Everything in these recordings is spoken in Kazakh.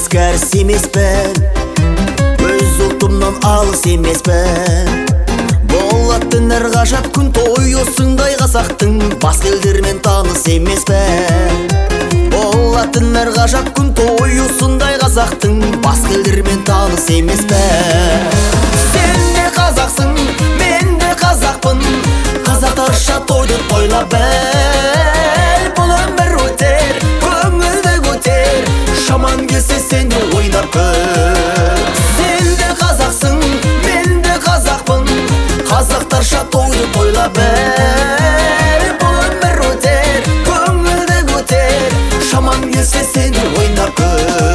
кәріс емеспін, өз ұлтымнан алыс емеспін. Болатын әр ғажап күн той осындай қазақтың, басқа елдермен таныс емеспін. Болатын әр ғажап күн той осындай қазақтың, басқа елдермен таныс емеспін. Сен де қазақсың, мен де қазақпын, қазақтарша тойды тойлап біл. Бұл өмір өтер, көңілді көтер, шаман келсе сен де ойнап күл. Сен де қазақсың, мен де қазақпын, қазақтарша тойды тойлап біл. Бұл өмір өтер, көңілді көтер, шаман келсе сен де ойнап күл.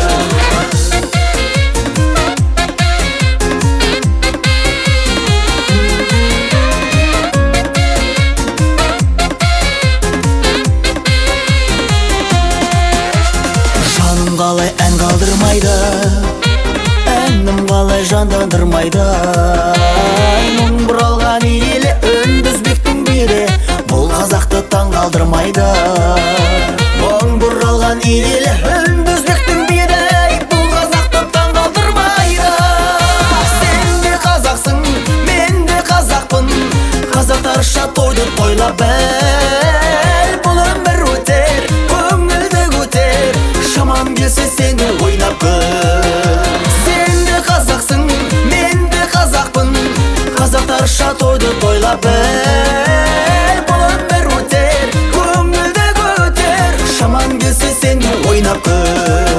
Қалай ән қалдырмайды, әнім қалай жандандырмайды. Мұң бұралған елі үндізбектің бері, бұл қазақты таң қалдырмайды. Мұң бұралған елі үндізбектің бері, бұл қазақты таң қалдырмайды. Сен де қазақсың, мен де қазақпын, қазақтарша тойды тойлап біл. Бұл өмір өтер, көңілді көтер, шамам келсе сен де ойнап күл. Сен де қазақсың, мен де қазақпын, қазақтарша тойды тойлап біл. Бұл өмір өтер, көңілді көтер, шамам келсе сен де ойнап күл.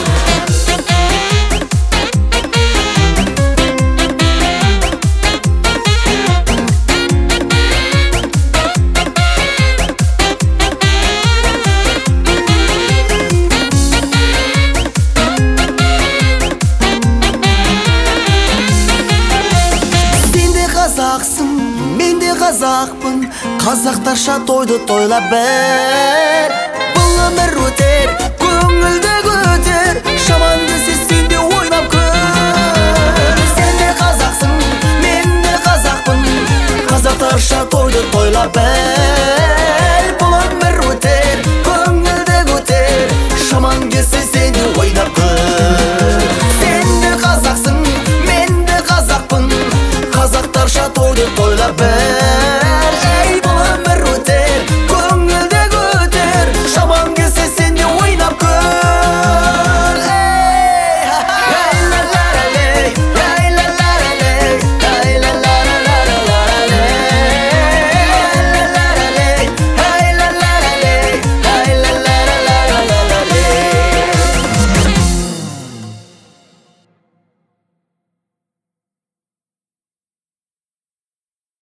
Мен де қазақпын, қазақтарша тойды тойлап біл. Бұл өмір өтер, көңілді көтер, шаман келсе сен де ойнап күл. Сен де қазақсың, мен де қазақпын, қазақтарша тойды тойлап біл. Бұл өмір өтер, көңілді көтер, шаман келсе сен де ойнап күл. Сен де қазақсың, мен де қазақпын, қазақтарша тойды тойлап біл.